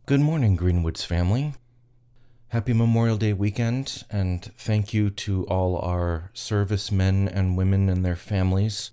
Good morning, Greenwoods family. Happy Memorial Day weekend, and thank you to all our servicemen and women and their families.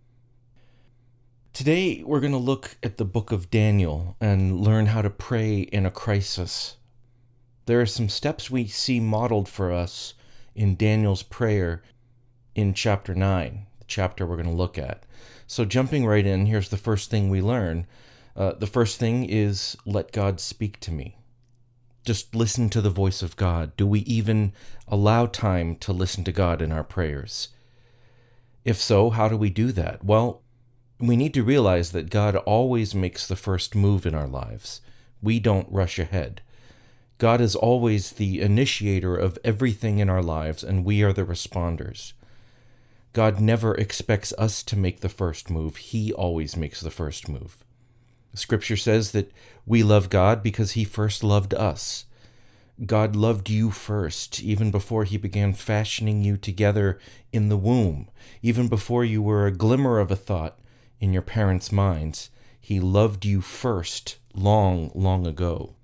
Today, we're going to look at the book of Daniel and learn how to pray in a crisis. There are some steps we see modeled for us in Daniel's prayer in chapter 9, the chapter we're going to look at. So jumping right in, here's the first thing we learn. The first thing is, let God speak to me. Just listen to the voice of God. Do we even allow time to listen to God in our prayers? If so, how do we do that? Well, we need to realize that God always makes the first move in our lives. We don't rush ahead. God is always the initiator of everything in our lives, and we are the responders. God never expects us to make the first move. He always makes the first move. Scripture says that we love God because He first loved us. God loved you first, even before He began fashioning you together in the womb. Even before you were a glimmer of a thought in your parents' minds, He loved you first, long, long ago.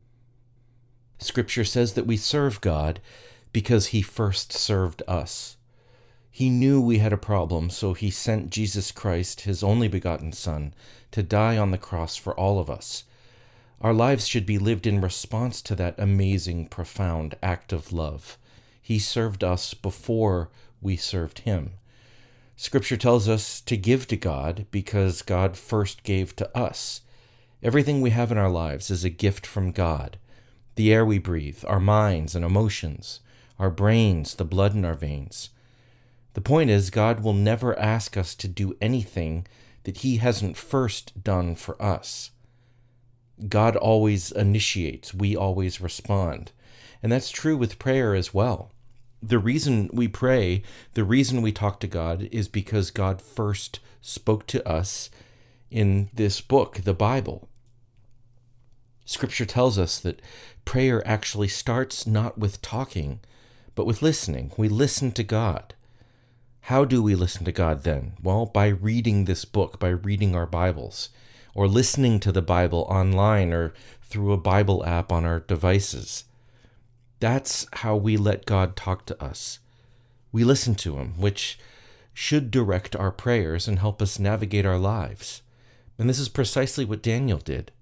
Scripture says that we serve God because He first served us. He knew we had a problem, so He sent Jesus Christ, His only begotten Son, to die on the cross for all of us. Our lives should be lived in response to that amazing, profound act of love. He served us before we served Him. Scripture tells us to give to God because God first gave to us. Everything we have in our lives is a gift from God. The air we breathe, our minds and emotions, our brains, the blood in our veins. The point is, God will never ask us to do anything that He hasn't first done for us. God always initiates, we always respond. And that's true with prayer as well. The reason we pray, the reason we talk to God, is because God first spoke to us in this book, the Bible. Scripture tells us that prayer actually starts not with talking, but with listening. We listen to God. How do we listen to God then? Well, by reading this book, by reading our Bibles, or listening to the Bible online or through a Bible app on our devices. That's how we let God talk to us. We listen to Him, which should direct our prayers and help us navigate our lives. And this is precisely what Daniel did.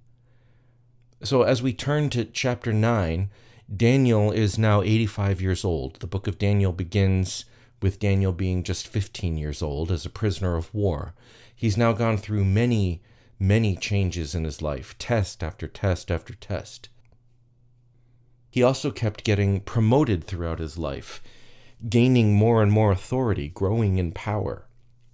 So as we turn to chapter 9, Daniel is now 85 years old. The book of Daniel begins with Daniel being just 15 years old as a prisoner of war. He's now gone through many changes in his life, test after test after test. He also kept getting promoted throughout his life, gaining more and more authority, growing in power.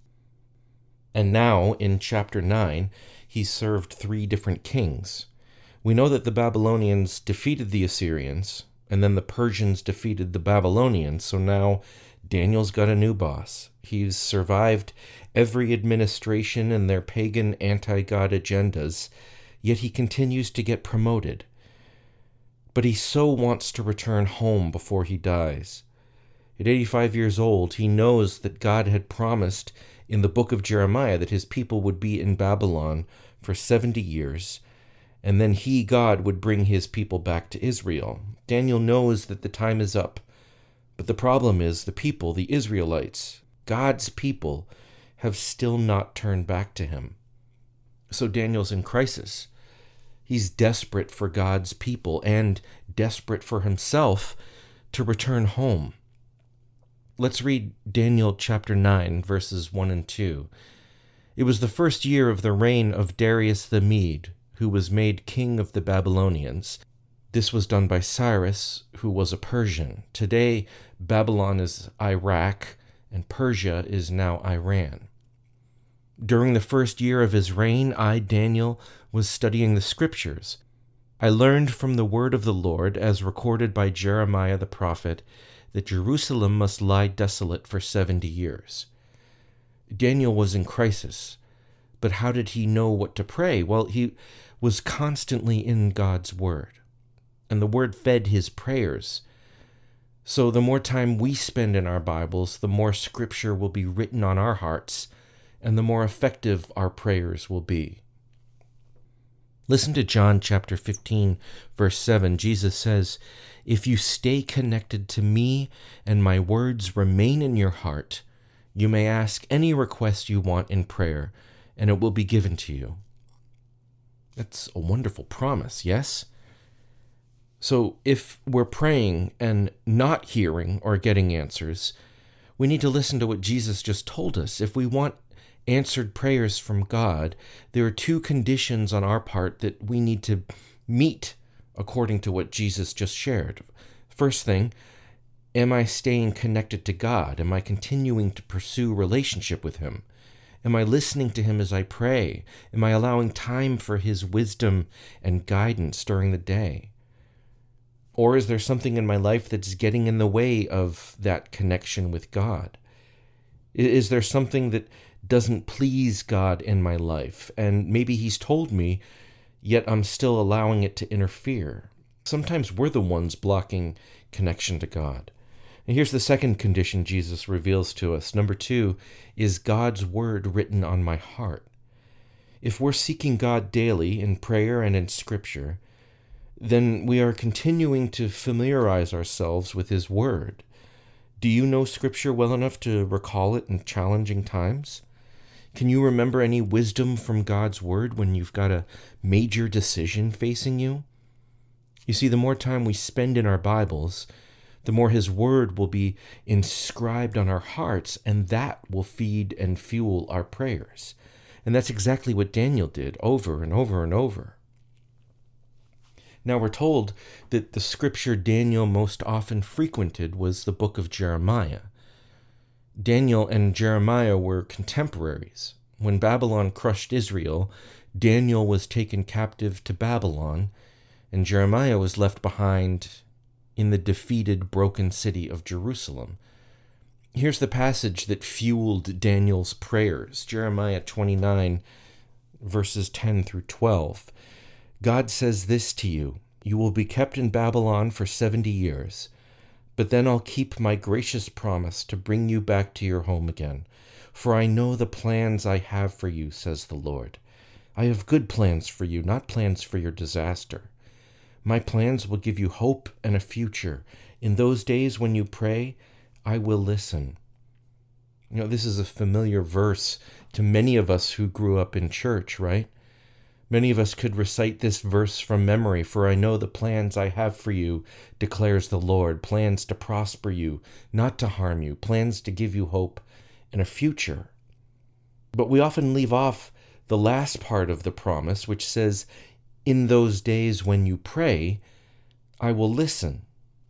And now, in chapter 9, he served 3 different kings. We know that the Babylonians defeated the Assyrians, and then the Persians defeated the Babylonians, so now Daniel's got a new boss. He's survived every administration and their pagan anti-God agendas, yet he continues to get promoted. But he so wants to return home before he dies. At 85 years old, he knows that God had promised in the book of Jeremiah that His people would be in Babylon for 70 years, and then He, God, would bring His people back to Israel. Daniel knows that the time is up. But the problem is the people, the Israelites, God's people, have still not turned back to Him. So Daniel's in crisis. He's desperate for God's people and desperate for himself to return home. Let's read Daniel chapter 9, verses 1 and 2. It was the first year of the reign of Darius the Mede, who was made king of the Babylonians. This was done by Cyrus, who was a Persian. Today, Babylon is Iraq, and Persia is now Iran. During the first year of his reign, I, Daniel, was studying the Scriptures. I learned from the word of the Lord, as recorded by Jeremiah the prophet, that Jerusalem must lie desolate for 70 years. Daniel was in crisis, but how did he know what to pray? Well, he was constantly in God's word, and the word fed his prayers. So the more time we spend in our Bibles, the more Scripture will be written on our hearts, and the more effective our prayers will be. Listen to John chapter 15, verse 7. Jesus says, "If you stay connected to me and my words remain in your heart, you may ask any request you want in prayer, and it will be given to you." That's a wonderful promise, yes? So if we're praying and not hearing or getting answers, we need to listen to what Jesus just told us. If we want answered prayers from God, there are two conditions on our part that we need to meet according to what Jesus just shared. First thing, am I staying connected to God? Am I continuing to pursue relationship with Him? Am I listening to Him as I pray? Am I allowing time for His wisdom and guidance during the day? Or is there something in my life that's getting in the way of that connection with God? Is there something that doesn't please God in my life, and maybe He's told me, yet I'm still allowing it to interfere? Sometimes we're the ones blocking connection to God. And here's the second condition Jesus reveals to us. Number 2 is God's word written on my heart. If we're seeking God daily in prayer and in Scripture, then we are continuing to familiarize ourselves with His word. Do you know Scripture well enough to recall it in challenging times? Can you remember any wisdom from God's word when you've got a major decision facing you? You see, the more time we spend in our Bibles, the more His word will be inscribed on our hearts, and that will feed and fuel our prayers. And that's exactly what Daniel did over and over and over. Now we're told that the scripture Daniel most often frequented was the book of Jeremiah. Daniel and Jeremiah were contemporaries. When Babylon crushed Israel, Daniel was taken captive to Babylon, and Jeremiah was left behind in the defeated, broken city of Jerusalem. Here's the passage that fueled Daniel's prayers, Jeremiah 29, verses 10 through 12. God says this to you: "You will be kept in Babylon for 70 years. But then I'll keep my gracious promise to bring you back to your home again. For I know the plans I have for you, says the Lord. I have good plans for you, not plans for your disaster. My plans will give you hope and a future. In those days when you pray, I will listen." You know, this is a familiar verse to many of us who grew up in church, right? Many of us could recite this verse from memory. "For I know the plans I have for you, declares the Lord, plans to prosper you, not to harm you, plans to give you hope and a future." But we often leave off the last part of the promise, which says, "In those days when you pray, I will listen."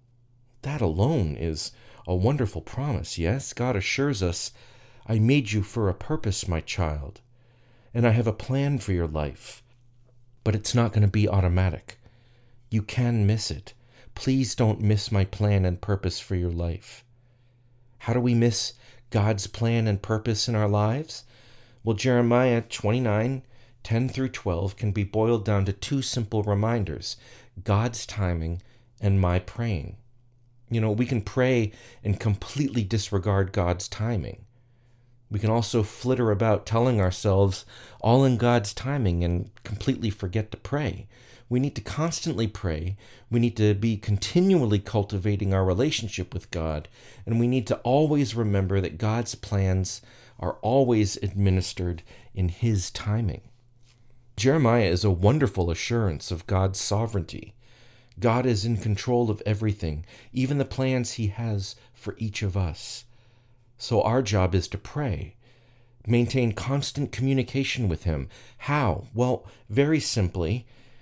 That alone is a wonderful promise, yes? God assures us, "I made you for a purpose, my child, and I have a plan for your life." But it's not going to be automatic. You can miss it. Please don't miss my plan and purpose for your life. How do we miss God's plan and purpose in our lives? Well, Jeremiah 29, 10 through 12 can be boiled down to two simple reminders: God's timing and my praying. You know, we can pray and completely disregard God's timing. We can also flitter about telling ourselves all in God's timing and completely forget to pray. We need to constantly pray. We need to be continually cultivating our relationship with God. And we need to always remember that God's plans are always administered in His timing. Jeremiah is a wonderful assurance of God's sovereignty. God is in control of everything, even the plans He has for each of us. So our job is to pray, maintain constant communication with Him. How? Well, very simply,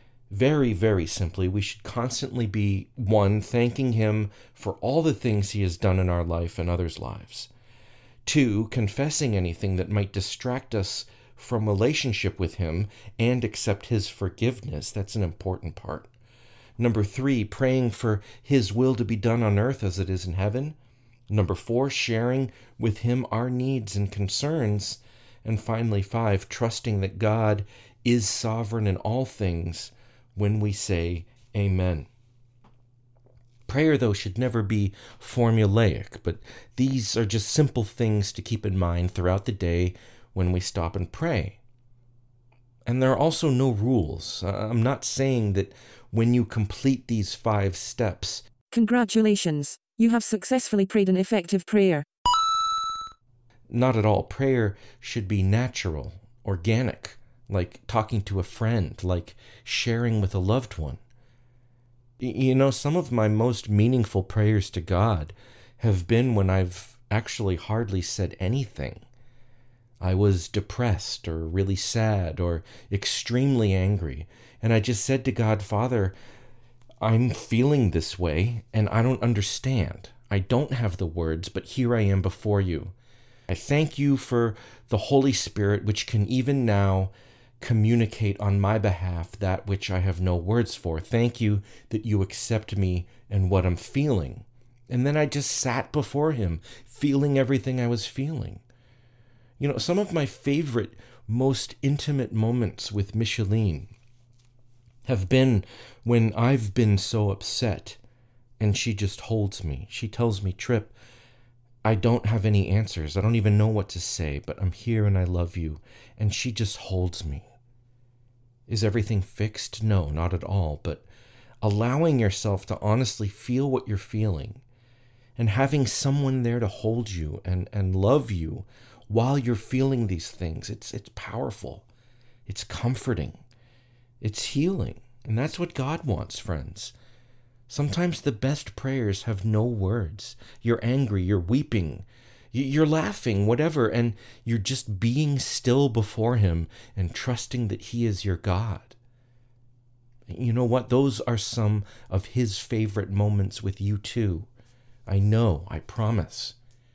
very simply, we should constantly be, 1, thanking Him for all the things He has done in our life and others' lives. 2, confessing anything that might distract us from relationship with Him and accept His forgiveness. That's an important part. Number 3, praying for His will to be done on earth as it is in heaven. Number 4, sharing with Him our needs and concerns. And finally, 5, trusting that God is sovereign in all things when we say amen. Prayer, though, should never be formulaic, but these are just simple things to keep in mind throughout the day when we stop and pray. And there are also no rules. I'm not saying that when you complete these 5 steps, congratulations, you have successfully prayed an effective prayer. Not at all. Prayer should be natural, organic, like talking to a friend, like sharing with a loved one. Some of my most meaningful prayers to God have been when I've actually hardly said anything. I was depressed or really sad or extremely angry, and I just said to God, Father, I'm feeling this way and I don't understand. I don't have the words, but here I am before you. I thank you for the Holy Spirit, which can even now communicate on my behalf that which I have no words for. Thank you that you accept me and what I'm feeling. And then I just sat before him, feeling everything I was feeling. Some of my favorite, most intimate moments with Micheline have been when I've been so upset and she just holds me. She tells me, Trip, I don't have any answers. I don't even know what to say, but I'm here and I love you. And she just holds me. Is everything fixed? No, not at all. But allowing yourself to honestly feel what you're feeling and having someone there to hold you and love you while you're feeling these things, it's powerful. It's comforting. It's healing. And that's what God wants, friends. Sometimes the best prayers have no words. You're angry, you're weeping, you're laughing, whatever, and you're just being still before him and trusting that he is your God. You know what? Those are some of his favorite moments with you too. I know, I promise.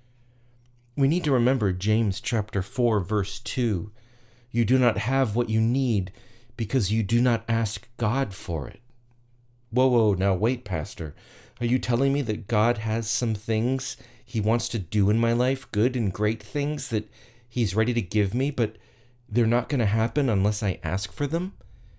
We need to remember James chapter 4, verse 2. You do not have what you need because you do not ask God for it. Whoa, now wait, Pastor. Are you telling me that God has some things he wants to do in my life, good and great things that he's ready to give me, but they're not going to happen unless I ask for them?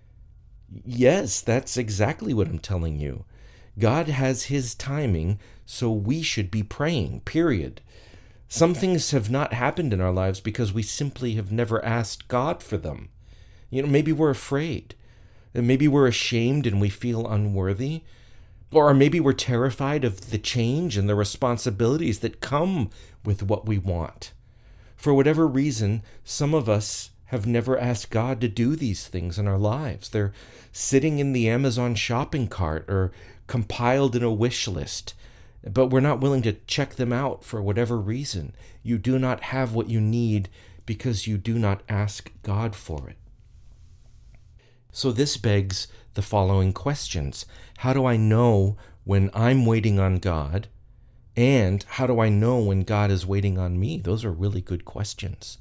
Yes, that's exactly what I'm telling you. God has his timing, so we should be praying, period. Some things have not happened in our lives because we simply have never asked God for them. Maybe we're afraid. Maybe we're ashamed and we feel unworthy. Or maybe we're terrified of the change and the responsibilities that come with what we want. For whatever reason, some of us have never asked God to do these things in our lives. They're sitting in the Amazon shopping cart or compiled in a wish list, but we're not willing to check them out for whatever reason. You do not have what you need because you do not ask God for it. So this begs the following questions. How do I know when I'm waiting on God? And how do I know when God is waiting on me? Those are really good questions.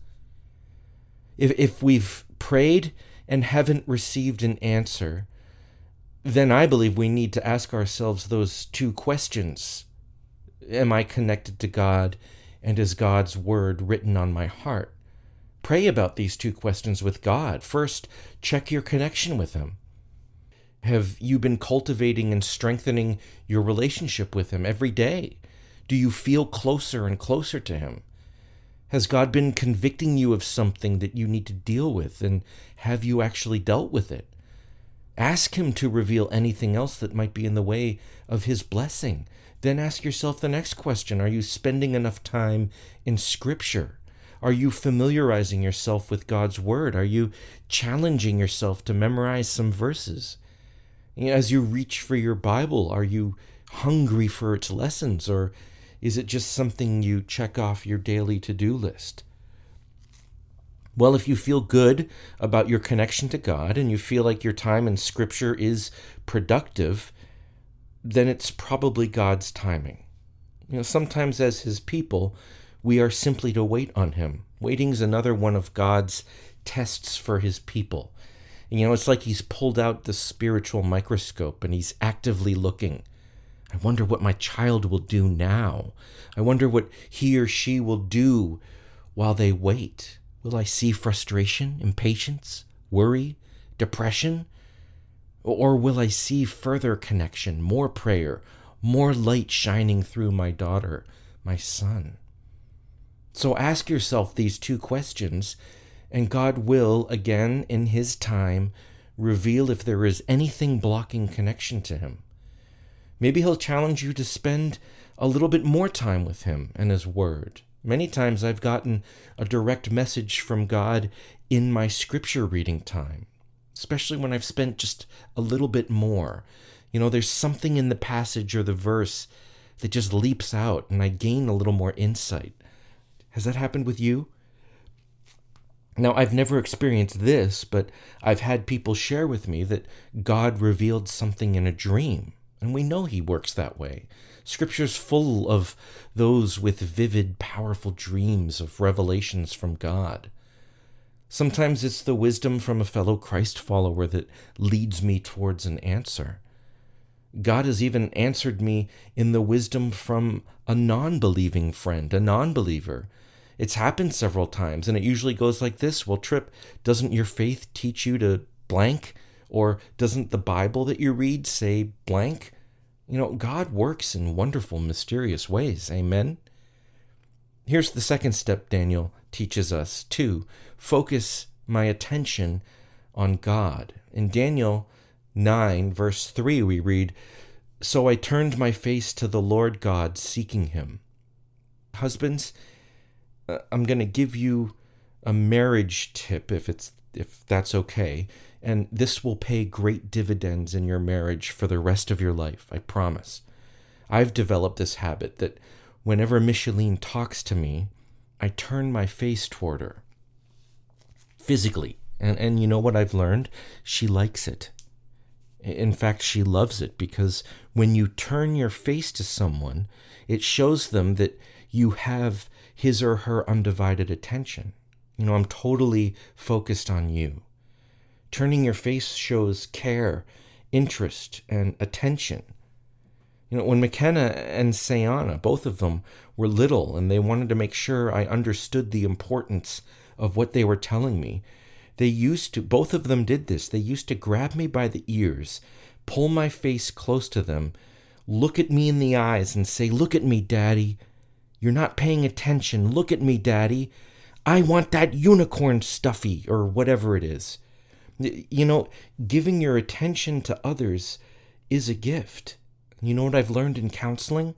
If we've prayed and haven't received an answer, then I believe we need to ask ourselves those 2 questions. Am I connected to God? And is God's word written on my heart? Pray about these 2 questions with God. First, check your connection with him. Have you been cultivating and strengthening your relationship with him every day? Do you feel closer and closer to him? Has God been convicting you of something that you need to deal with, and have you actually dealt with it? Ask him to reveal anything else that might be in the way of his blessing. Then ask yourself the next question. Are you spending enough time in Scripture? Are you familiarizing yourself with God's word? Are you challenging yourself to memorize some verses? As you reach for your Bible, are you hungry for its lessons, or is it just something you check off your daily to-do list? Well, if you feel good about your connection to God and you feel like your time in Scripture is productive, then it's probably God's timing. Sometimes as his people, we are simply to wait on him. Waiting is another one of God's tests for his people. It's like he's pulled out the spiritual microscope and he's actively looking. I wonder what my child will do now. I wonder what he or she will do while they wait. Will I see frustration, impatience, worry, depression? Or will I see further connection, more prayer, more light shining through my daughter, my son? So ask yourself these 2 questions And God will, again, in His time, reveal if there is anything blocking connection to Him. Maybe He'll challenge you to spend a little bit more time with Him and His Word. Many times I've gotten a direct message from God in my scripture reading time, especially when I've spent just a little bit more. There's something in the passage or the verse that just leaps out and I gain a little more insight. Has that happened with you? Now, I've never experienced this, but I've had people share with me that God revealed something in a dream, and we know He works that way. Scripture's full of those with vivid, powerful dreams of revelations from God. Sometimes it's the wisdom from a fellow Christ follower that leads me towards an answer. God has even answered me in the wisdom from a non-believing friend, a non-believer. It's happened several times, and it usually goes like this. Well, Tripp, doesn't your faith teach you to blank? Or doesn't the Bible that you read say blank? God works in wonderful, mysterious ways. Amen? Here's the second step Daniel teaches us, to focus my attention on God. In Daniel 9, verse 3, we read, "So I turned my face to the Lord God, seeking Him." Husbands, I'm going to give you a marriage tip if that's okay, and this will pay great dividends in your marriage for the rest of your life, I promise. I've developed this habit that whenever Micheline talks to me, I turn my face toward her physically, and you know what I've learned? She likes it. In fact, she loves it, because when you turn your face to someone, it shows them that you have his or her undivided attention. I'm totally focused on you. Turning your face shows care, interest, and attention. When McKenna and Sayana, both of them, were little and they wanted to make sure I understood the importance of what they were telling me, both of them did this. They used to grab me by the ears, pull my face close to them, look at me in the eyes and say, "Look at me, Daddy. You're not paying attention. Look at me, Daddy. I want that unicorn stuffy," or whatever it is. Giving your attention to others is a gift. You know what I've learned in counseling?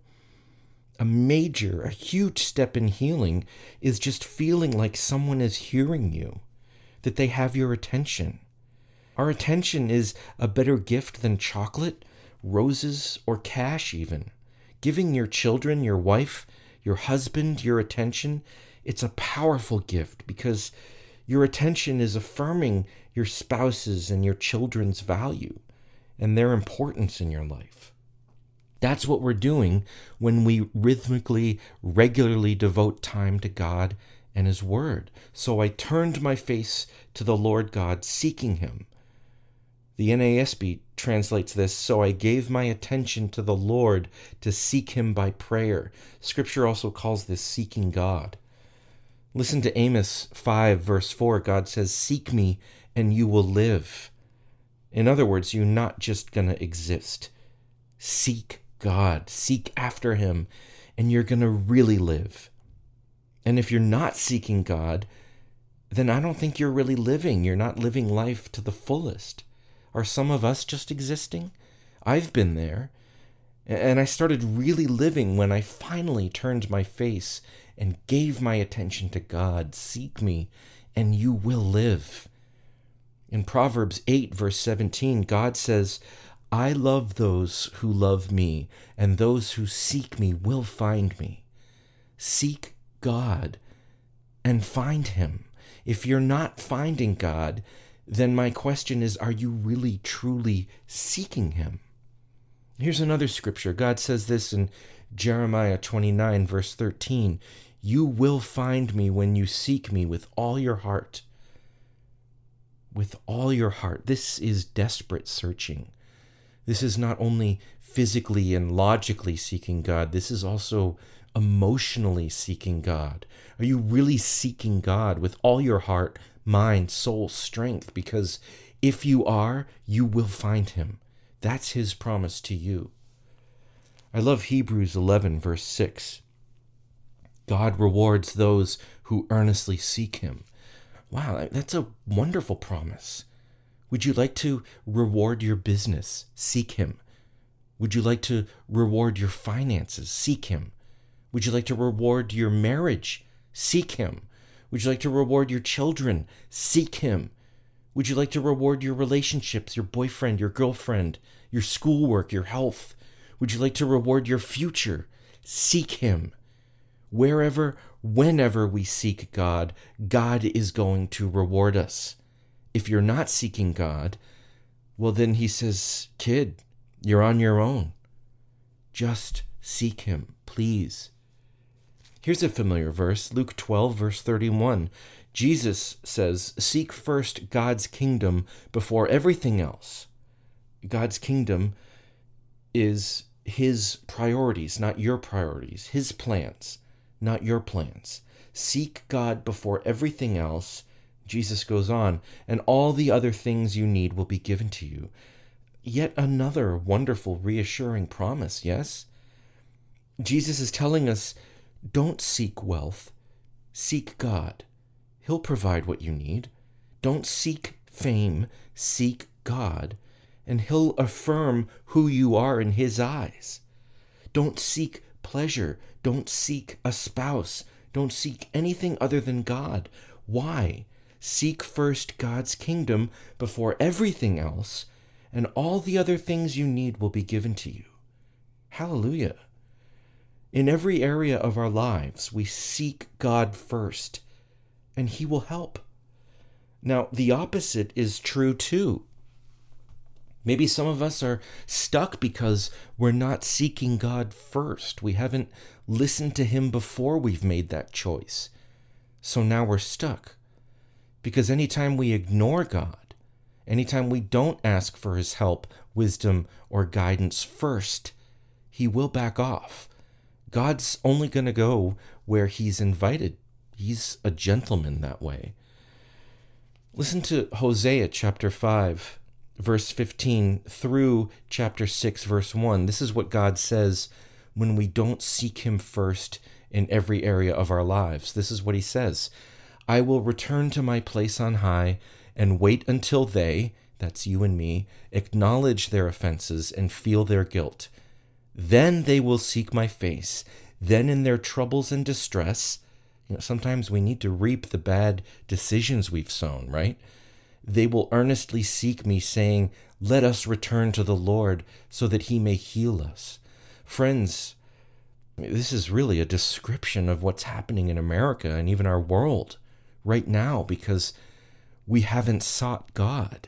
A huge step in healing is just feeling like someone is hearing you, that they have your attention. Our attention is a better gift than chocolate, roses, or cash even. Giving your children, your wife, your husband your attention, it's a powerful gift, because your attention is affirming your spouse's and your children's value and their importance in your life. That's what we're doing when we rhythmically, regularly devote time to God and His Word. "So I turned my face to the Lord God, seeking Him." The NASB translates this, "So I gave my attention to the Lord to seek Him by prayer." Scripture also calls this seeking God. Listen to Amos 5, verse 4. God says, "Seek me and you will live." In other words, you're not just going to exist. Seek God, seek after Him, and you're going to really live. And if you're not seeking God, then I don't think you're really living. You're not living life to the fullest. Are some of us just existing? I've been there. And I started really living when I finally turned my face and gave my attention to God. Seek me, and you will live. In Proverbs 8, verse 17, God says, "I love those who love me, and those who seek me will find me." Seek God and find Him. If you're not finding God, then my question is, are you really, truly seeking Him? Here's another scripture. God says this in Jeremiah 29, verse 13. "You will find me when you seek me with all your heart." With all your heart. This is desperate searching. This is not only physically and logically seeking God, this is also emotionally seeking God. Are you really seeking God with all your heart, mind, soul, strength? Because if you are, you will find Him. That's His promise to you. I love Hebrews 11, verse 6. God rewards those who earnestly seek Him. Wow, that's a wonderful promise. Would you like to reward your business? Seek him. Would you like to reward your finances? Seek him. Would you like to reward your marriage? Seek him. Would you like to reward your children? Seek him. Would you like to reward your relationships, your boyfriend, your girlfriend, your schoolwork, your health? Would you like to reward your future? Seek him. Wherever, whenever we seek God, God is going to reward us. If you're not seeking God, well, then he says, kid, you're on your own. Just seek him, please. Here's a familiar verse, Luke 12, verse 31. Jesus says, seek first God's kingdom before everything else. God's kingdom is his priorities, not your priorities, his plans, not your plans. Seek God before everything else. Jesus goes on, and all the other things you need will be given to you. Yet another wonderful, reassuring promise, yes? Jesus is telling us, don't seek wealth, seek God. He'll provide what you need. Don't seek fame, seek God, and he'll affirm who you are in his eyes. Don't seek pleasure, don't seek a spouse, don't seek anything other than God. Why? Seek first God's kingdom before everything else, and all the other things you need will be given to you. Hallelujah. In every area of our lives, we seek God first, and he will help. Now, the opposite is true too. Maybe some of us are stuck because we're not seeking God first. We haven't listened to him before we've made that choice. So now we're stuck. Because anytime we ignore God, anytime we don't ask for his help, wisdom, or guidance first, he will back off. God's only going to go where he's invited. He's a gentleman that way. Listen to Hosea chapter 5, verse 15 through chapter 6, verse 1. This is what God says when we don't seek him first in every area of our lives. This is what he says. I will return to my place on high and wait until they, that's you and me, acknowledge their offenses and feel their guilt. Then they will seek my face. Then in their troubles and distress, sometimes we need to reap the bad decisions we've sown, right? They will earnestly seek me, saying, let us return to the Lord so that he may heal us. Friends, this is really a description of what's happening in America and even our world right now because we haven't sought God.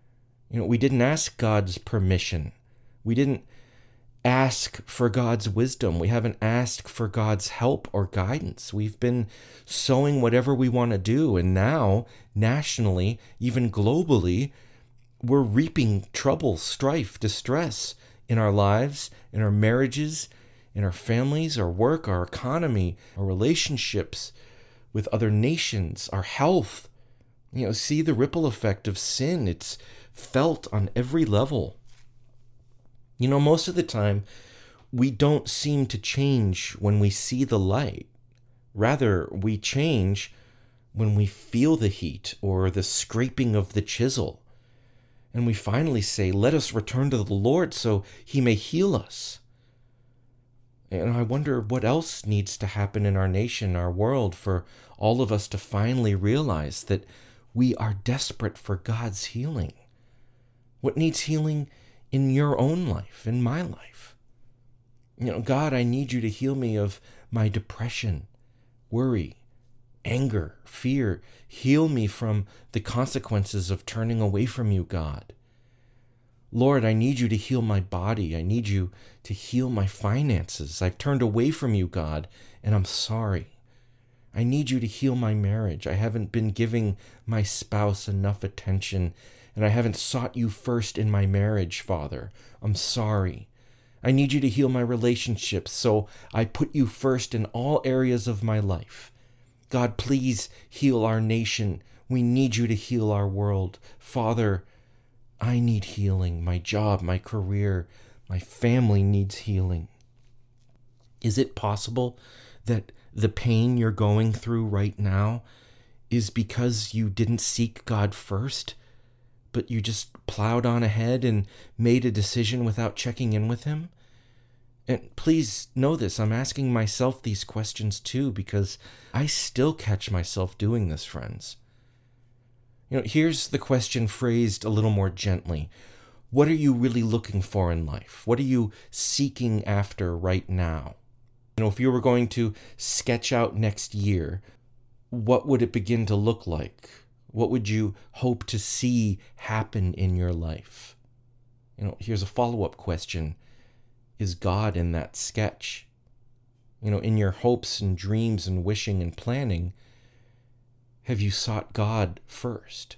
We didn't ask God's permission. We didn't ask for God's wisdom. We haven't asked for God's help or guidance. We've been sowing whatever we want to do. And now, nationally, even globally, we're reaping trouble, strife, distress in our lives, in our marriages, in our families, our work, our economy, our relationships with other nations, our health. See the ripple effect of sin. It's felt on every level. Most of the time, we don't seem to change when we see the light. Rather, we change when we feel the heat or the scraping of the chisel. And we finally say, let us return to the Lord so he may heal us. And I wonder what else needs to happen in our nation, our world, for all of us to finally realize that we are desperate for God's healing. What needs healing in your own life, in my life? God, I need you to heal me of my depression, worry, anger, fear. Heal me from the consequences of turning away from you, God. Lord, I need you to heal my body. I need you to heal my finances. I've turned away from you, God, and I'm sorry. I need you to heal my marriage. I haven't been giving my spouse enough attention, and I haven't sought you first in my marriage, Father. I'm sorry. I need you to heal my relationships, so I put you first in all areas of my life. God, please heal our nation. We need you to heal our world. Father, I need healing. My job, my career, my family needs healing. Is it possible that the pain you're going through right now is because you didn't seek God first, but you just plowed on ahead and made a decision without checking in with him? And please know this, I'm asking myself these questions too, because I still catch myself doing this, friends. Here's the question phrased a little more gently. What are you really looking for in life? What are you seeking after right now? If you were going to sketch out next year, what would it begin to look like? What would you hope to see happen in your life? Here's a follow-up question. Is God in that sketch? In your hopes and dreams and wishing and planning, have you sought God first?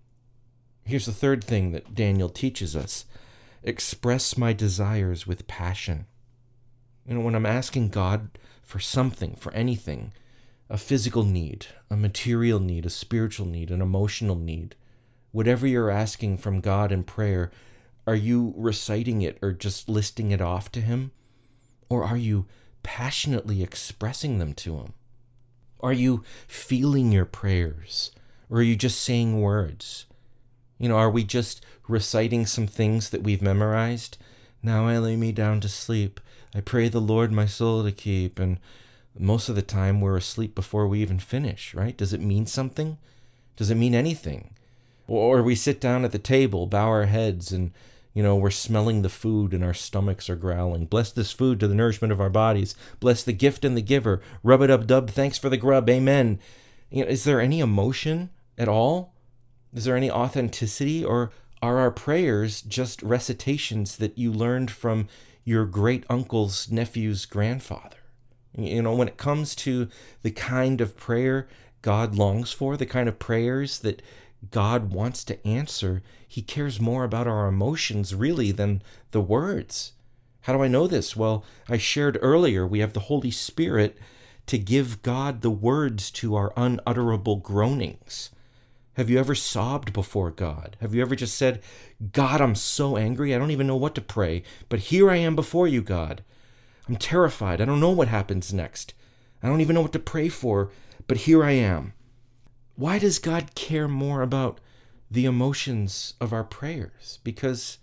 Here's the third thing that Daniel teaches us. Express my desires with passion. When I'm asking God for something, for anything, a physical need, a material need, a spiritual need, an emotional need, whatever you're asking from God in prayer, are you reciting it or just listing it off to him? Or are you passionately expressing them to him? Are you feeling your prayers? Or are you just saying words? Are we just reciting some things that we've memorized? Now I lay me down to sleep. I pray the Lord my soul to keep. And most of the time we're asleep before we even finish, right? Does it mean something? Does it mean anything? Or we sit down at the table, bow our heads, and we're smelling the food and our stomachs are growling. Bless this food to the nourishment of our bodies. Bless the gift and the giver. Rub it up, dub. Thanks for the grub. Amen. Is there any emotion at all? Is there any authenticity? Or are our prayers just recitations that you learned from your great uncle's nephew's grandfather? When it comes to the kind of prayer God longs for, the kind of prayers that God wants to answer, he cares more about our emotions really than the words. How do I know this? Well, I shared earlier, we have the Holy Spirit to give God the words to our unutterable groanings. Have you ever sobbed before God? Have you ever just said, God, I'm so angry, I don't even know what to pray, but here I am before you, God. I'm terrified, I don't know what happens next. I don't even know what to pray for, but here I am. Why does God care more about the emotions of our prayers? Because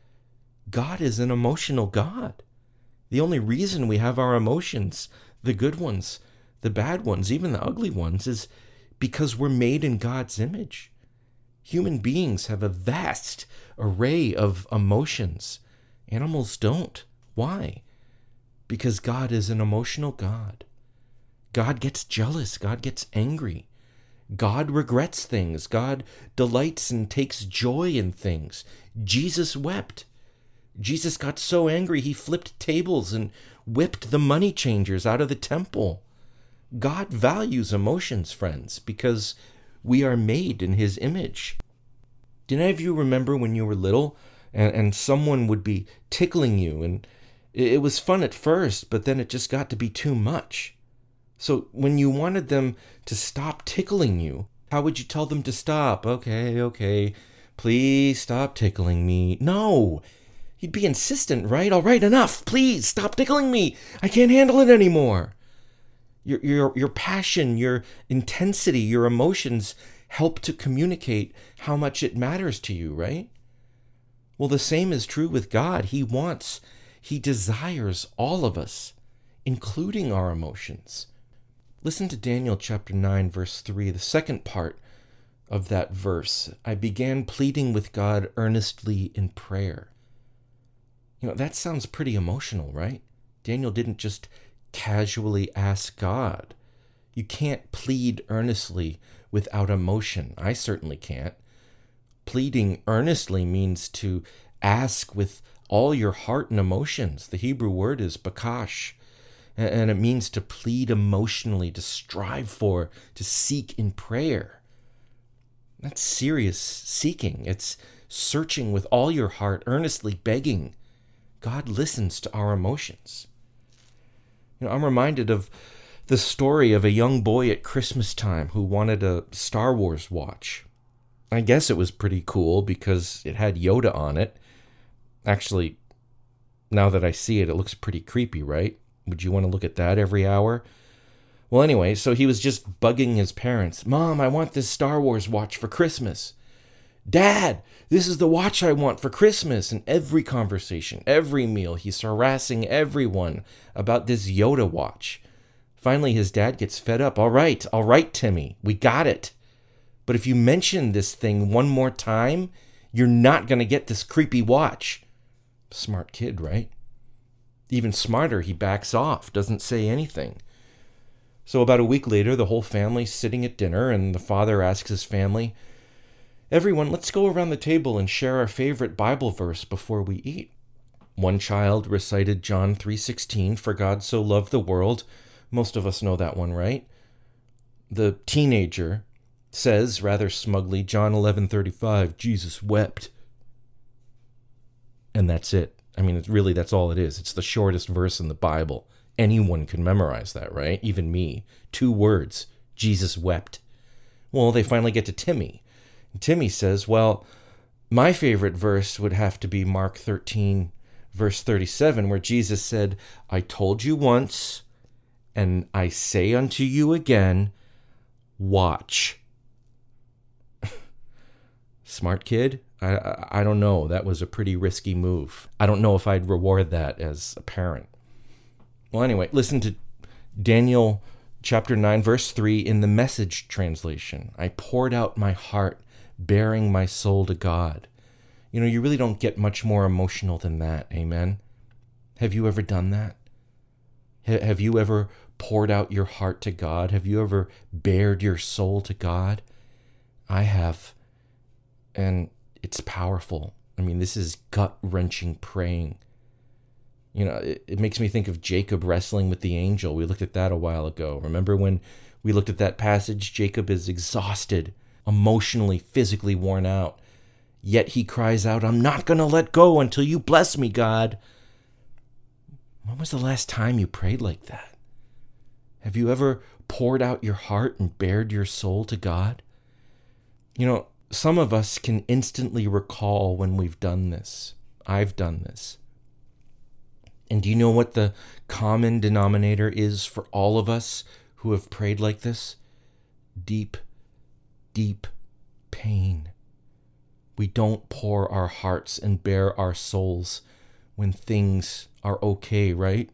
God is an emotional God. The only reason we have our emotions, the good ones, the bad ones, even the ugly ones, is because we're made in God's image. Human beings have a vast array of emotions. Animals don't. Why? Because God is an emotional God. God gets jealous. God gets angry. God regrets things. God delights and takes joy in things. Jesus wept. Jesus got so angry he flipped tables and whipped the money changers out of the temple. God values emotions, friends, because we are made in his image. Did any of you remember when you were little and someone would be tickling you, and it was fun at first, but then it just got to be too much? So when you wanted them to stop tickling you, how would you tell them to stop? Okay, please stop tickling me. No, you'd be insistent, right? All right, enough, please stop tickling me. I can't handle it anymore. Your passion, your intensity, your emotions help to communicate how much it matters to you, right? Well, the same is true with God. He desires all of us, including our emotions. Listen to Daniel chapter 9, verse 3, the second part of that verse. I began pleading with God earnestly in prayer. That sounds pretty emotional, right? Daniel didn't just casually ask God. You can't plead earnestly without emotion. I certainly can't. Pleading earnestly means to ask with all your heart and emotions. The Hebrew word is bakash, and it means to plead emotionally, to strive for, to seek in prayer. That's serious seeking. It's searching with all your heart, earnestly begging. God listens to our emotions. I'm reminded of the story of a young boy at Christmas time who wanted a Star Wars watch. I guess it was pretty cool because it had Yoda on it. Actually, now that I see it, it looks pretty creepy, right? Would you want to look at that every hour? Well, anyway, so he was just bugging his parents. Mom, I want this Star Wars watch for Christmas. Dad, this is the watch I want for Christmas. And every conversation, every meal, he's harassing everyone about this Yoda watch. Finally, his dad gets fed up. All right, Timmy, we got it. But if you mention this thing one more time, you're not going to get this creepy watch. Smart kid, right? Even smarter, he backs off, doesn't say anything. So about a week later, the whole family's sitting at dinner, and the father asks his family, everyone, let's go around the table and share our favorite Bible verse before we eat. One child recited John 3:16, for God so loved the world. Most of us know that one, right? The teenager says, rather smugly, John 11:35, Jesus wept. And that's it. I mean, that's all it is. It's the shortest verse in the Bible. Anyone can memorize that, right? Even me. 2 words. Jesus wept. Well, they finally get to Timmy. And Timmy says, well, my favorite verse would have to be Mark 13, verse 37, where Jesus said, I told you once, and I say unto you again, watch. Smart kid? I don't know. That was a pretty risky move. I don't know if I'd reward that as a parent. Well, anyway, listen to Daniel chapter 9, verse 3 in the Message translation. I poured out my heart, bearing my soul to God. You know, you really don't get much more emotional than that. Amen? Have you ever done that? Have you ever poured out your heart to God? Have you ever bared your soul to God? I have. And it's powerful. I mean, this is gut-wrenching praying. You know, it makes me think of Jacob wrestling with the angel. We looked at that a while ago. Remember when we looked at that passage? Jacob is exhausted, emotionally, physically worn out. Yet he cries out, I'm not going to let go until you bless me, God. When was the last time you prayed like that? Have you ever poured out your heart and bared your soul to God? You know, some of us can instantly recall when we've done this. I've done this. And do you know what the common denominator is for all of us who have prayed like this? Deep, deep pain. We don't pour our hearts and bare our souls when things are okay, right?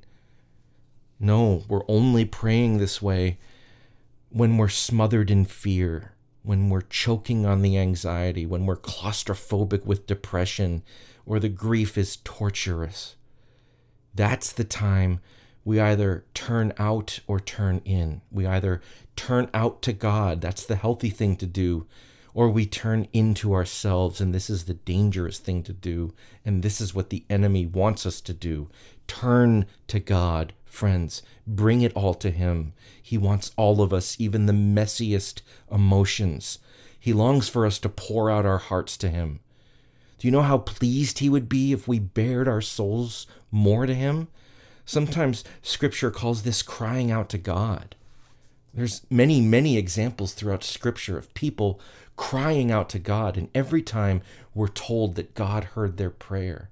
No, we're only praying this way when we're smothered in fear, when we're choking on the anxiety, when we're claustrophobic with depression, or the grief is torturous. That's the time we either turn out or turn in. We either turn out to God, that's the healthy thing to do, or we turn into ourselves, and this is the dangerous thing to do, and this is what the enemy wants us to do. Turn to God, friends. Bring it all to Him. He wants all of us, even the messiest emotions. He longs for us to pour out our hearts to Him. Do you know how pleased He would be if we bared our souls more to Him? Sometimes Scripture calls this crying out to God. There's many, many examples throughout Scripture of people crying out to God, and every time we're told that God heard their prayer.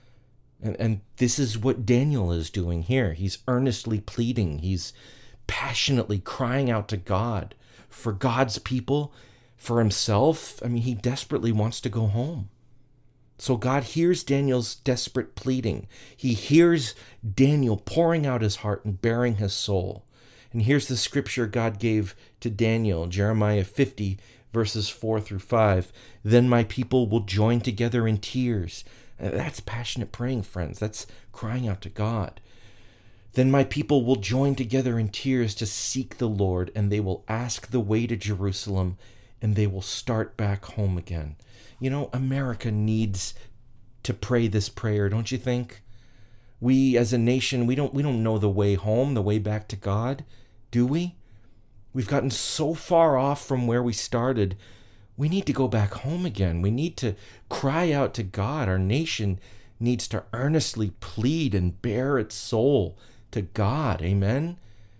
And this is what Daniel is doing here. He's earnestly pleading. He's passionately crying out to God for God's people, for himself. I mean, he desperately wants to go home. So God hears Daniel's desperate pleading. He hears Daniel pouring out his heart and baring his soul. And here's the scripture God gave to Daniel, Jeremiah 50, verses 4 through 5. Then my people will join together in tears. That's passionate praying, friends. That's crying out to God. Then my people will join together in tears to seek the Lord, and they will ask the way to Jerusalem, and they will start back home again. You know, America needs to pray this prayer, don't you think? We as a nation, we don't know the way home, the way back to God, do we? We've gotten so far off from where we started. We need to go back home again. We need to cry out to God. Our nation needs to earnestly plead and bare its soul to God. Amen?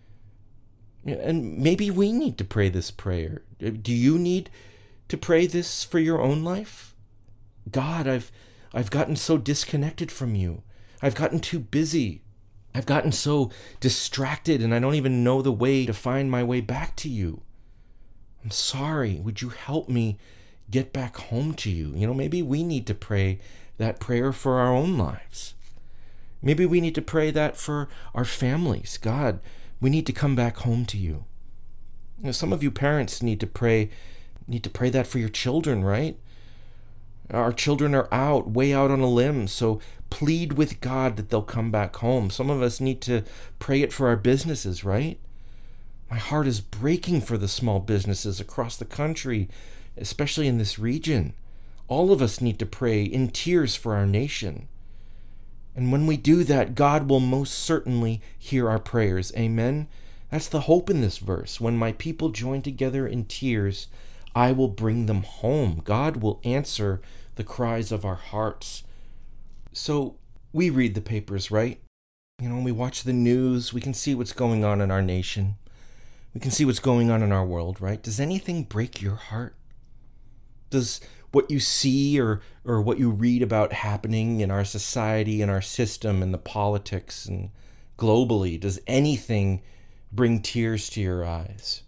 And maybe we need to pray this prayer. Do you need to pray this for your own life? God, I've gotten so disconnected from you. I've gotten too busy. I've gotten so distracted and I don't even know the way to find my way back to you. I'm sorry. Would you help me get back home to you? Maybe we need to pray that prayer for our own lives. Maybe we need to pray that for our families. God, we need to come back home to you. Some of you parents need to pray that for your children, right? Our children are way out on a limb, so plead with God that they'll come back home. Some of us need to pray it for our businesses, right? My heart is breaking for the small businesses across the country, especially in this region. All of us need to pray in tears for our nation. And when we do that, God will most certainly hear our prayers. Amen? That's the hope in this verse. When my people join together in tears, I will bring them home. God will answer the cries of our hearts. So we read the papers, right? We watch the news. We can see what's going on in our nation. We can see what's going on in our world, right? Does anything break your heart? Does what you see or what you read about happening in our society and our system and the politics and globally, does anything bring tears to your eyes?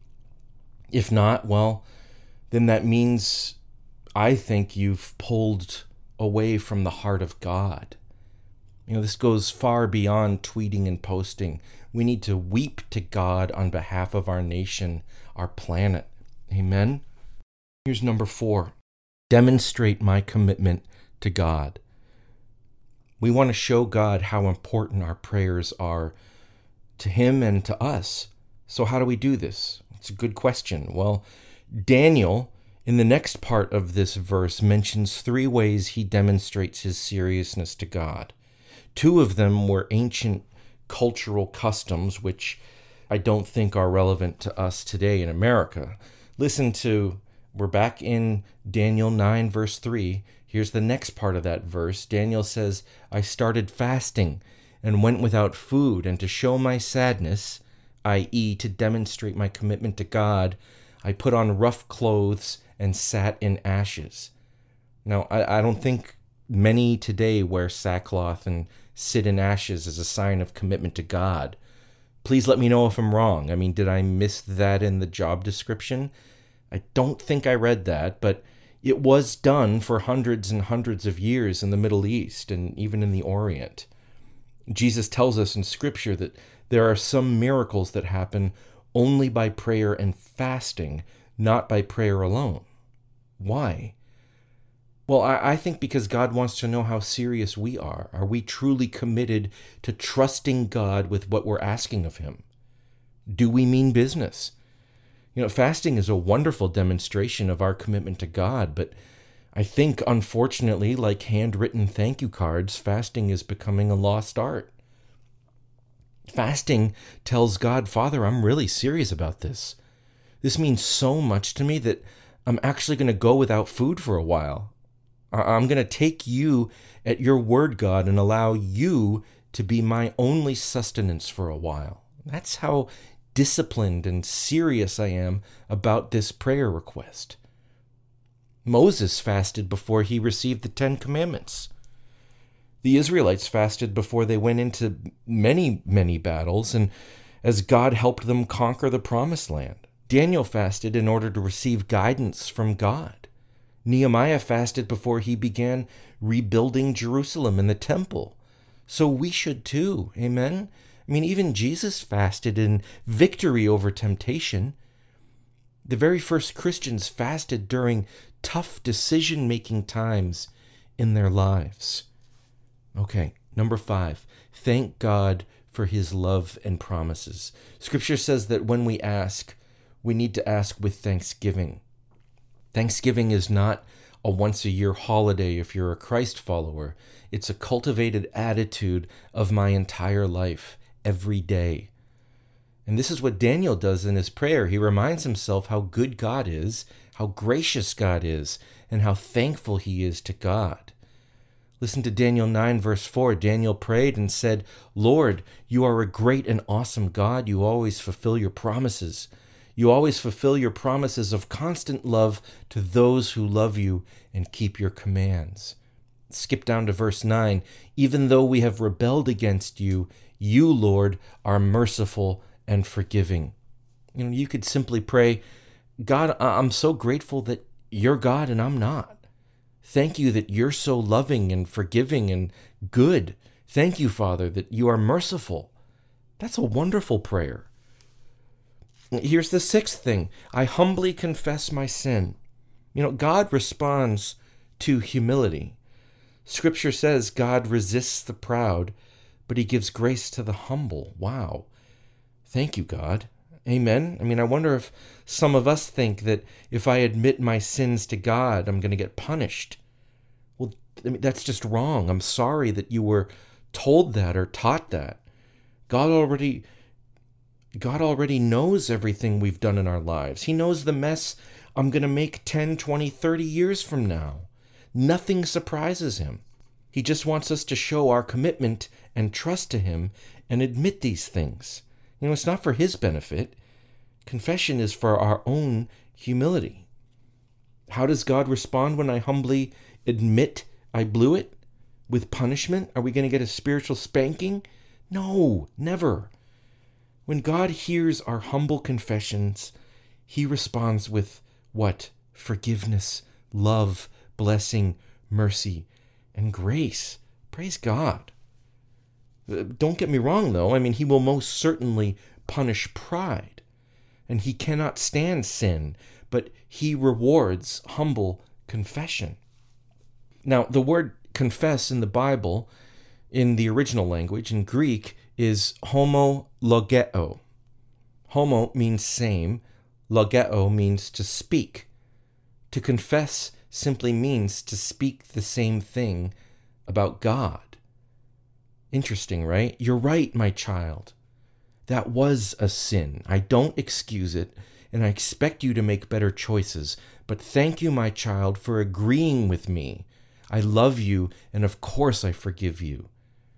If not, well, then that means I think you've pulled away from the heart of God. This goes far beyond tweeting and posting. We need to weep to God on behalf of our nation, our planet. Amen? Here's number 4. Demonstrate my commitment to God. We want to show God how important our prayers are to Him and to us. So how do we do this? It's a good question. Well, Daniel, in the next part of this verse, mentions 3 ways he demonstrates his seriousness to God. 2 of them were ancient cultural customs, which I don't think are relevant to us today in America. We're back in Daniel 9, verse 3. Here's the next part of that verse. Daniel says, I started fasting and went without food, and to show my sadness, i.e., to demonstrate my commitment to God, I put on rough clothes and sat in ashes. Now, I don't think many today wear sackcloth and sit in ashes as a sign of commitment to God. Please let me know if I'm wrong. Did I miss that in the job description? I don't think I read that, but it was done for hundreds and hundreds of years in the Middle East and even in the Orient. Jesus tells us in Scripture that there are some miracles that happen only by prayer and fasting, not by prayer alone. Why? Well, I think because God wants to know how serious we are. Are we truly committed to trusting God with what we're asking of Him? Do we mean business? Fasting is a wonderful demonstration of our commitment to God, but I think, unfortunately, like handwritten thank you cards, fasting is becoming a lost art. Fasting tells God, Father, I'm really serious about this. This means so much to me that I'm actually going to go without food for a while. I'm going to take you at your word, God, and allow you to be my only sustenance for a while. That's how disciplined and serious I am about this prayer request. Moses fasted before he received the 10 Commandments. The Israelites fasted before they went into many, many battles, and as God helped them conquer the Promised Land. Daniel fasted in order to receive guidance from God. Nehemiah fasted before he began rebuilding Jerusalem and the temple. So we should too, amen? Even Jesus fasted in victory over temptation. The very first Christians fasted during tough decision-making times in their lives. Okay, number 5, thank God for His love and promises. Scripture says that when we ask, we need to ask with thanksgiving. Thanksgiving is not a once-a-year holiday if you're a Christ follower. It's a cultivated attitude of my entire life, every day. And this is what Daniel does in his prayer. He reminds himself how good God is, how gracious God is, and how thankful he is to God. Listen to Daniel 9, verse 4. Daniel prayed and said, Lord, you are a great and awesome God. You always fulfill your promises. You always fulfill your promises of constant love to those who love you and keep your commands. Skip down to verse 9. Even though we have rebelled against you, you, Lord, are merciful and forgiving. You could simply pray, God, I'm so grateful that you're God and I'm not. Thank you that you're so loving and forgiving and good. Thank you, Father, that you are merciful. That's a wonderful prayer. Here's the sixth thing. I humbly confess my sin. God responds to humility. Scripture says God resists the proud, but he gives grace to the humble. Wow. Thank you, God. Amen. I wonder if some of us think that if I admit my sins to God, I'm going to get punished. Well, that's just wrong. I'm sorry that you were told that or taught that. God already knows everything we've done in our lives. He knows the mess I'm going to make 10, 20, 30 years from now. Nothing surprises him. He just wants us to show our commitment and trust to him and admit these things. It's not for his benefit. Confession is for our own humility. How does God respond when I humbly admit I blew it? With punishment? Are we going to get a spiritual spanking? No, never. When God hears our humble confessions, he responds with what? Forgiveness, love, blessing, mercy, and grace. Praise God. Don't get me wrong, though. He will most certainly punish pride, and he cannot stand sin, but he rewards humble confession. Now, the word confess in the Bible, in the original language, in Greek, is homologeo. Homo means same. Logeo means to speak. To confess simply means to speak the same thing about God. Interesting, right? You're right, my child. That was a sin. I don't excuse it, and I expect you to make better choices. But thank you, my child, for agreeing with me. I love you, and of course I forgive you.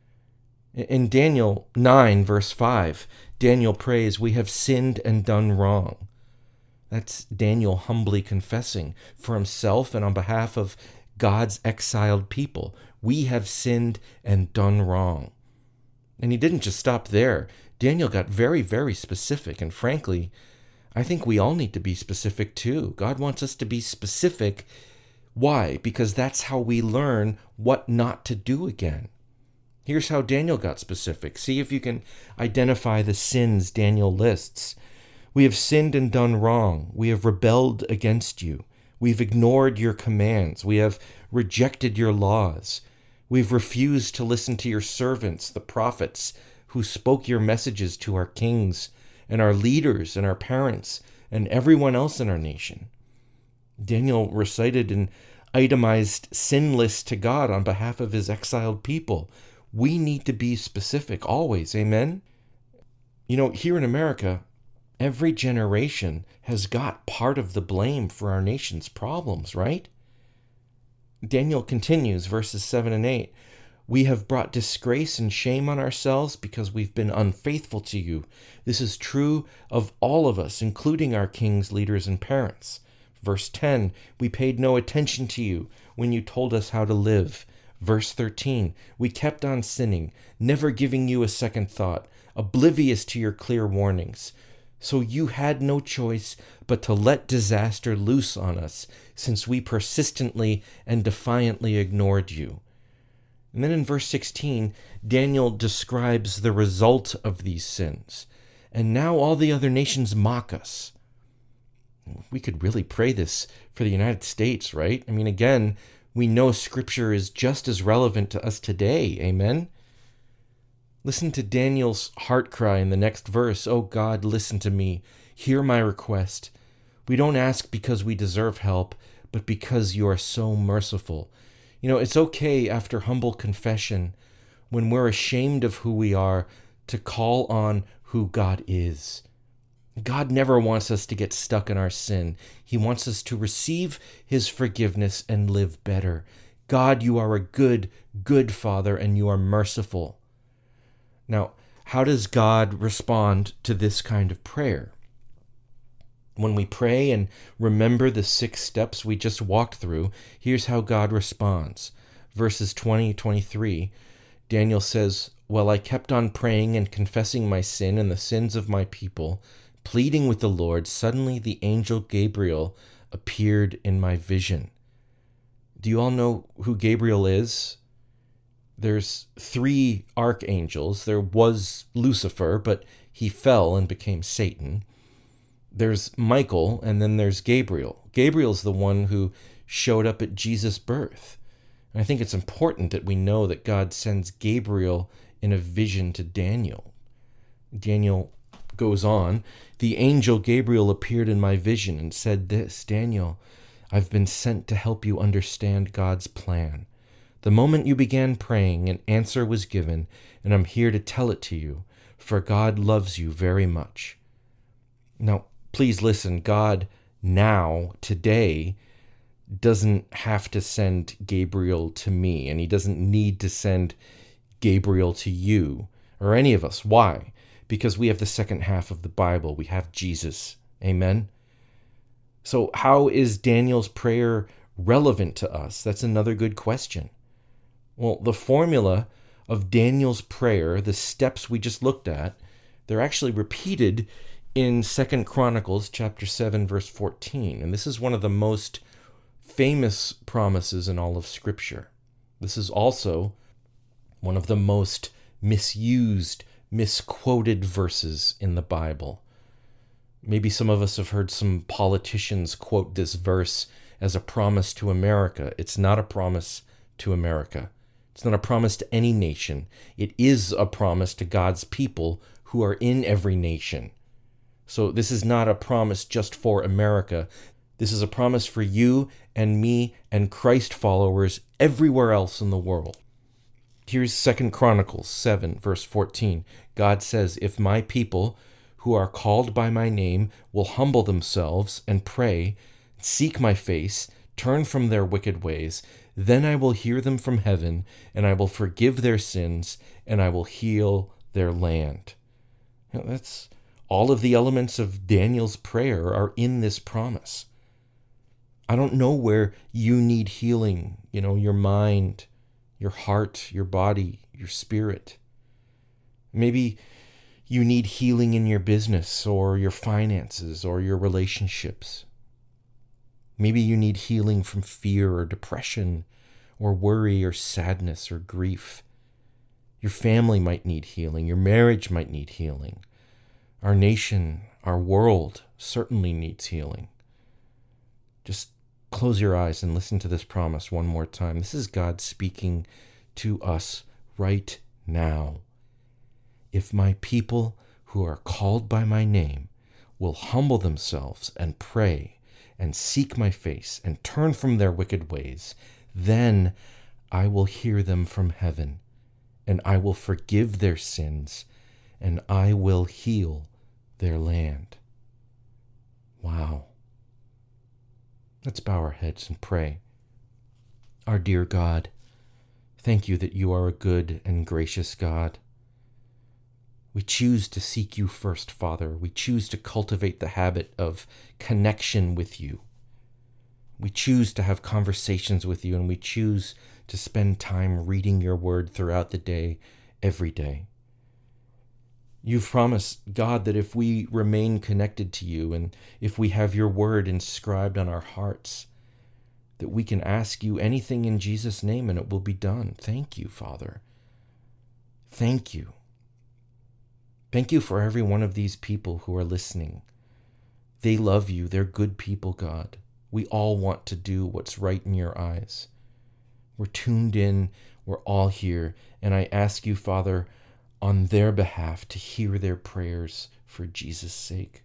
In Daniel 9, verse 5, Daniel prays, we have sinned and done wrong. That's Daniel humbly confessing for himself and on behalf of God's exiled people. We have sinned and done wrong. And he didn't just stop there. Daniel got very, very specific. And frankly, I think we all need to be specific too. God wants us to be specific. Why? Because that's how we learn what not to do again. Here's how Daniel got specific. See if you can identify the sins Daniel lists. We have sinned and done wrong. We have rebelled against you. We've ignored your commands. We have rejected your laws. We've refused to listen to your servants, the prophets, who spoke your messages to our kings and our leaders and our parents and everyone else in our nation. Daniel recited an itemized sin list to God on behalf of his exiled people. We need to be specific always, amen? Here in America, every generation has got part of the blame for our nation's problems, right? Daniel continues, verses 7 and 8. We have brought disgrace and shame on ourselves because we've been unfaithful to you. This is true of all of us, including our kings, leaders, and parents. Verse 10, we paid no attention to you when you told us how to live. Verse 13, we kept on sinning, never giving you a second thought, oblivious to your clear warnings. So you had no choice but to let disaster loose on us, since we persistently and defiantly ignored you. And then in verse 16, Daniel describes the result of these sins. And now all the other nations mock us. We could really pray this for the United States, right? Again, we know Scripture is just as relevant to us today. Amen? Listen to Daniel's heart cry in the next verse. Oh God, listen to me. Hear my request. We don't ask because we deserve help, but because you are so merciful. It's okay after humble confession, when we're ashamed of who we are, to call on who God is. God never wants us to get stuck in our sin. He wants us to receive his forgiveness and live better. God, you are a good, good Father, and you are merciful. Now, how does God respond to this kind of prayer? When we pray and remember the 6 steps we just walked through, here's how God responds. verses 20-23, Daniel says, "While I kept on praying and confessing my sin and the sins of my people, pleading with the Lord, suddenly the angel Gabriel appeared in my vision." Do you all know who Gabriel is? There's 3 archangels. There was Lucifer, but he fell and became Satan. There's Michael, and then there's Gabriel. Gabriel's the one who showed up at Jesus' birth. And I think it's important that we know that God sends Gabriel in a vision to Daniel. Daniel goes on, "The angel Gabriel appeared in my vision and said this, 'Daniel, I've been sent to help you understand God's plan. The moment you began praying, an answer was given, and I'm here to tell it to you, for God loves you very much.'" Now, please listen, God now, today, doesn't have to send Gabriel to me, and he doesn't need to send Gabriel to you or any of us. Why? Because we have the second half of the Bible. We have Jesus. Amen? So how is Daniel's prayer relevant to us? That's another good question. Well, the formula of Daniel's prayer, the steps we just looked at, they're actually repeated in 2 Chronicles chapter 7, verse 14. And this is one of the most famous promises in all of Scripture. This is also one of the most misused, misquoted verses in the Bible. Maybe some of us have heard some politicians quote this verse as a promise to America. It's not a promise to America. It's not a promise to any nation. It is a promise to God's people who are in every nation. So this is not a promise just for America. This is a promise for you and me and Christ followers everywhere else in the world. Here's 2 Chronicles 7, verse 14. God says, "If my people who are called by my name will humble themselves and pray, seek my face, turn from their wicked ways, then I will hear them from heaven, and I will forgive their sins, and I will heal their land." That's all of the elements of Daniel's prayer are in this promise. I don't know where you need healing, your mind, your heart, your body, your spirit. Maybe you need healing in your business or your finances or your relationships. Maybe you need healing from fear or depression or worry or sadness or grief. Your family might need healing. Your marriage might need healing. Our nation, our world certainly needs healing. Just close your eyes and listen to this promise one more time. This is God speaking to us right now. "If my people who are called by my name will humble themselves and pray and seek my face and turn from their wicked ways, then I will hear them from heaven, and I will forgive their sins, and I will heal their land." Wow. Let's bow our heads and pray. Our dear God, thank you that you are a good and gracious God. We choose to seek you first, Father. We choose to cultivate the habit of connection with you. We choose to have conversations with you, and we choose to spend time reading your word throughout the day, every day. You've promised, God, that if we remain connected to you and if we have your word inscribed on our hearts, that we can ask you anything in Jesus' name and it will be done. Thank you, Father. Thank you. Thank you for every one of these people who are listening. They love you. They're good people, God. We all want to do what's right in your eyes. We're tuned in. We're all here. And I ask you, Father, on their behalf to hear their prayers for Jesus' sake.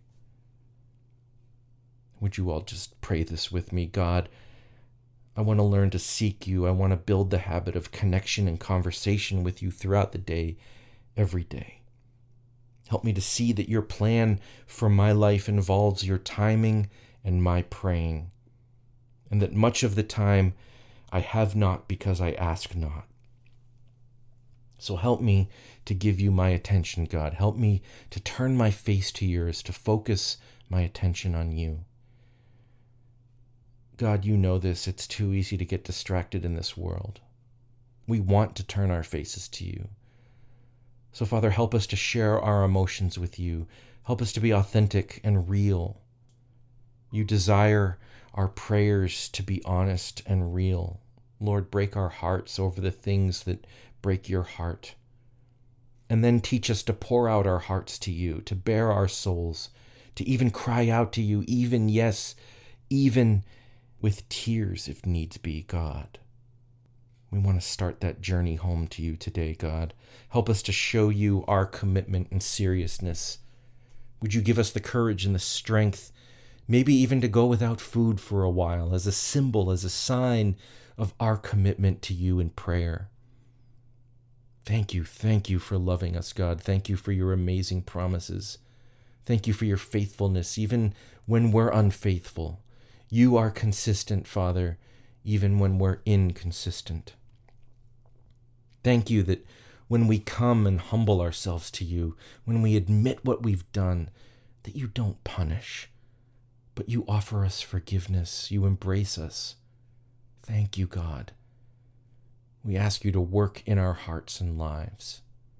Would you all just pray this with me? God, I want to learn to seek you. I want to build the habit of connection and conversation with you throughout the day, every day. Help me to see that your plan for my life involves your timing and my praying, and that much of the time I have not because I ask not. So help me to give you my attention, God. Help me to turn my face to yours, to focus my attention on you. God, you know this. It's too easy to get distracted in this world. We want to turn our faces to you. So, Father, help us to share our emotions with you. Help us to be authentic and real. You desire our prayers to be honest and real. Lord, break our hearts over the things that break your heart. And then teach us to pour out our hearts to you, to bare our souls, to even cry out to you, even, yes, even with tears if needs be, God. We want to start that journey home to you today, God. Help us to show you our commitment and seriousness. Would you give us the courage and the strength, maybe even to go without food for a while, as a symbol, as a sign of our commitment to you in prayer. Thank you for loving us, God. Thank you for your amazing promises. Thank you for your faithfulness, even when we're unfaithful. You are consistent, Father, even when we're inconsistent. Thank you that when we come and humble ourselves to you, when we admit what we've done, that you don't punish, but you offer us forgiveness. You embrace us. Thank you, God. We ask you to work in our hearts and lives.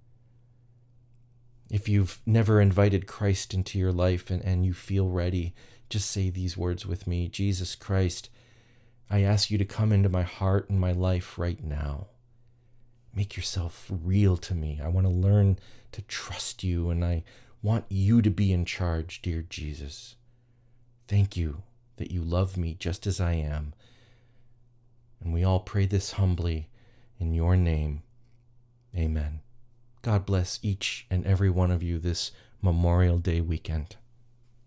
If you've never invited Christ into your life and you feel ready, just say these words with me. Jesus Christ, I ask you to come into my heart and my life right now. Make yourself real to me. I want to learn to trust you, and I want you to be in charge, dear Jesus. Thank you that you love me just as I am. And we all pray this humbly in your name. Amen. God bless each and every one of you this Memorial Day weekend.